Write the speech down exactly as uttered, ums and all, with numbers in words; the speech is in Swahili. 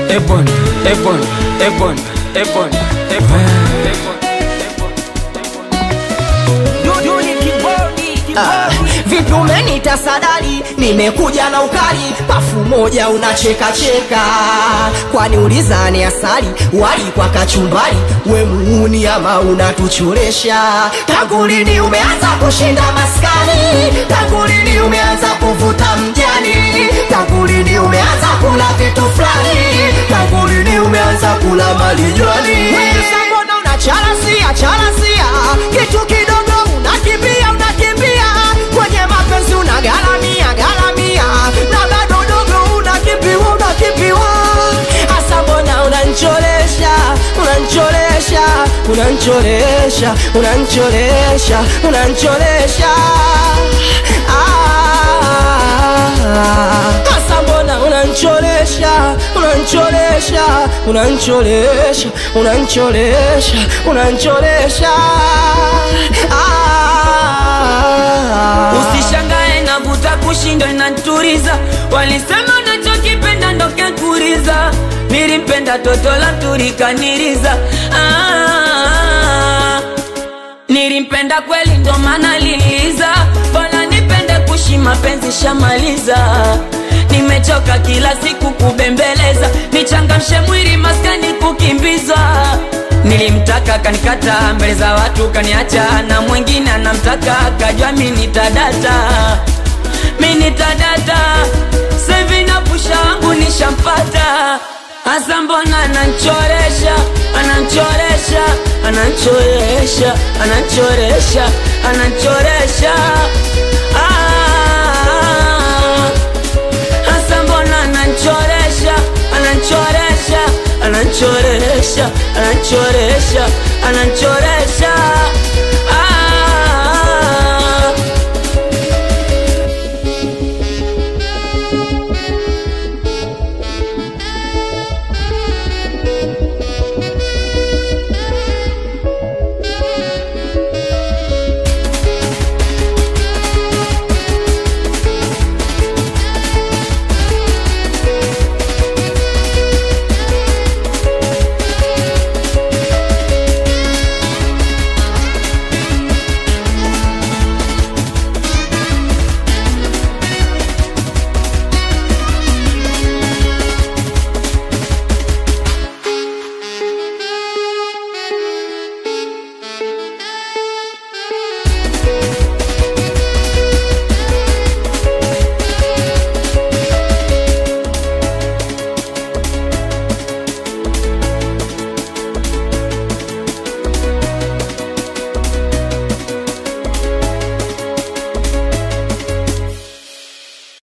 Ebon, Ebon, Ebon, Ebon, Ebon. Ah, vipi umenita sadali, nimekuja na ukali, pafu moja unacheka cheka. Kwani ulizani asali, wali kwa kachumbari, we muuni ama unatuchoresha? Tangu lini umeanza kushinda maskani? Tangu lini umeanza kuvuta mjani? Tangu lini umeanza kula vitu fulani? Tangu lini umeanza kula malijwani? Wewe mbona unacharasia charasia, kitu kidogo unakimbia unakimbia, kwenye mapenzi unagaramia garamia, na bado dogo unakimbiwa unakimbiwa. Asa mbona unanchoresha unanchoresha unanchoresha unanchoresha unanchoresha Asa mbona unanchoresha unanchoresha unanchoresha unanchoresha unanchoresha Usishangae na vuta kushindo inaturiza, walisema unachokipenda ndo kekuriza. Nilimpenda toto la turikaniriza, ah, nilimpenda kweli ndo maana liliza. Bora nipende kushi mapenzi shamaliza. Nimechoka kila siku kubembeleza, nichangamshe mwili maskani kukimbiza. Nilimtaka kanikata mbele za watu kaniacha, na mwingine anamtaka kajua mimi nitadata. Mimi nitadata, sevi na pusha wangu nishampata. Asa mbona ananchoresha ananchoresha ananchoresha ananchoresha ananchoresha ah. Asa mbona ananchoresha ananchoresha ananchoresha ananchoresha ananchoresha